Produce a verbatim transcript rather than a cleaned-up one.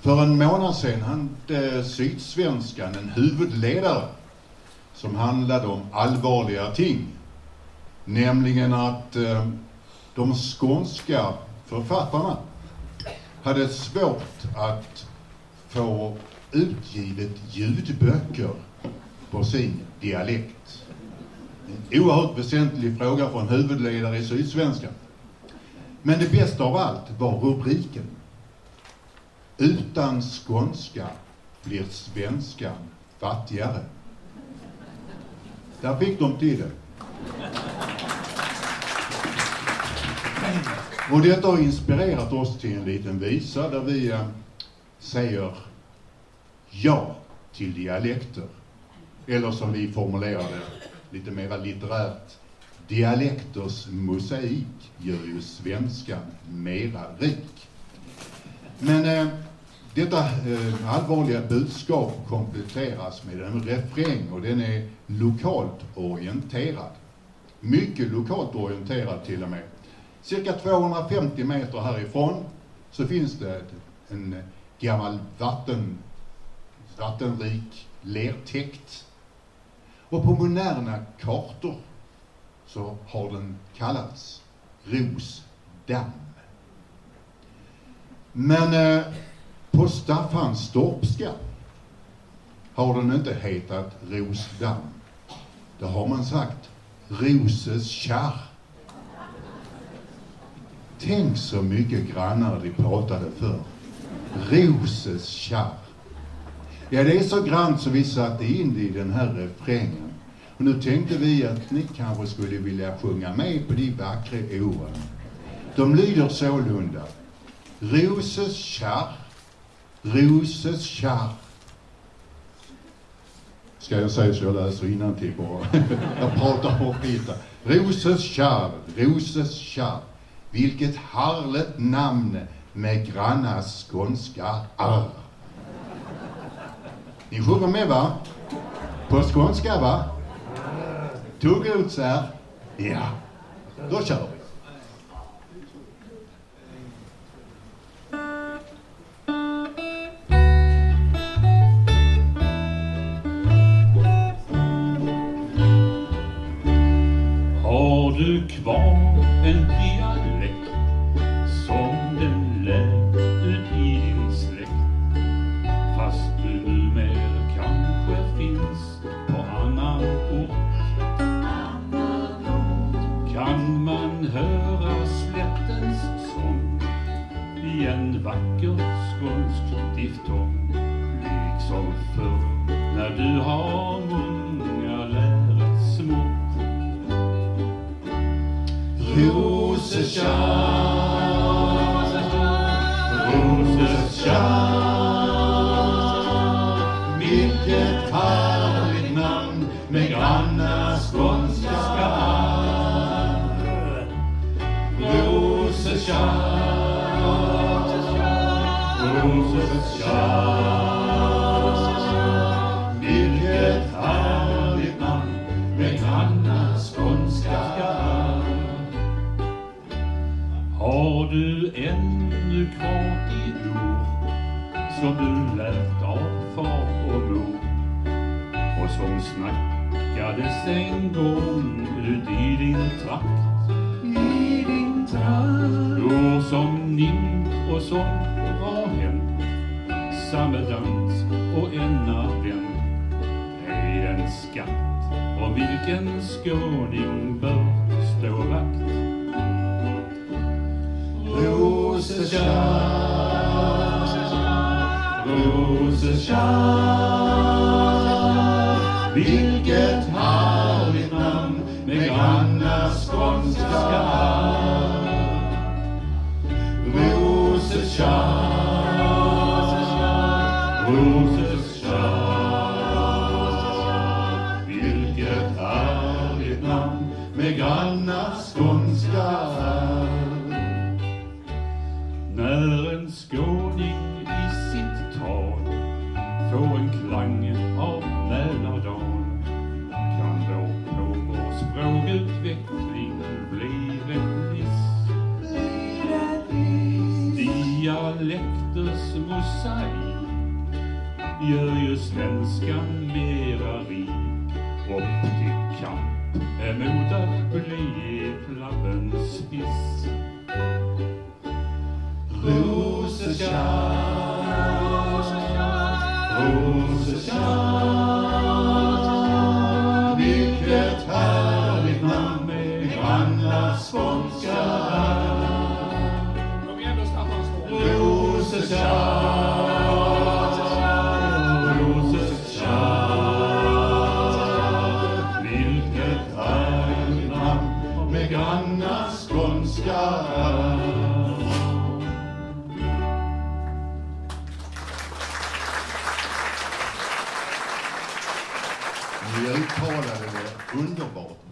För en månad sedan hade Sydsvenskan en huvudledare som handlade om allvarliga ting. Nämligen att eh, de skånska författarna hade svårt att få utgivet ljudböcker på sin dialekt. En oerhört väsentlig fråga för en huvudledare i Sydsvenskan. Men det bästa av allt var rubriken. Utan skånska blir svenskan fattigare. Där fick de till det. Och detta har inspirerat oss till en liten visa där vi eh, säger ja till dialekter. Eller som vi formulerar det lite mer litterärt. Dialekters mosaik gör ju svenskan mera rik. Men eh, detta eh, allvarliga budskap kompletteras med en refräng och den är lokalt orienterad. Mycket lokalt orienterad till och med. Cirka tvåhundrafemtio meter härifrån så finns det en gammal vatten, vattenrik lertäkt. Och på moderna kartor så har den kallats Rosdamm. Men eh, på Staffanstorpska har den inte hetat Rosdamm. Då har man sagt Roses kärr. Tänk så mycket grannar de pratade för. Roses kärr. Ja, det är så grant så vi satte in i den här refrängen. Och nu tänkte vi att ni kanske skulle vilja sjunga med på de vackra orden. De lyder sålunda. Roses kärr, roses kärr. Ska jag säga så jag läser innantill bara. Jag pratar på lite. Roses kärr, roses kärr. Vilket härligt namn med grannas skånska arr. Ni sjunger med va? På skånska va? Tog ut så här? Ja, då kör vi. Har du kvar en dialekt som den lät ut i din släkt? Fast du numera kanske finns på annan ort. Kan man höra slättens sång i en vacker skånsk diftong, liksom förr när du har många lärets små. Roses kärr, roses kärr, vilket härligt namn med granna skånska arr. Roses kärr, roses kärr, vilket härligt namn med granna skånska arr. Har du ännu kvar i ord som du lärt av far och mor och som snackades en gång ut i din trakt? I din trakt. Ord som nimt och som har hänt, sammedans och ena vän, är en skatt om vilken skåning bör stå vakt. Roses kärr, roses kärr, vilket härligt namn med granna skånska arr. Roses kärr, roses kärr, vilket härligt namn med granna skånska arr. När en skåning i sitt tal får en klang av Mälardal, kan då på vår språkutveckling bli rättvis. Dialekters mosai gör ju svenskan mera rik. Upp till kamp emot att bli flabbens spiss. Rosekär, Rosekär, vilket härligt namn med granna skånska. Rosekär, Rosekär, vilket härligt namn med granna skånska. Ni uttalade det underbart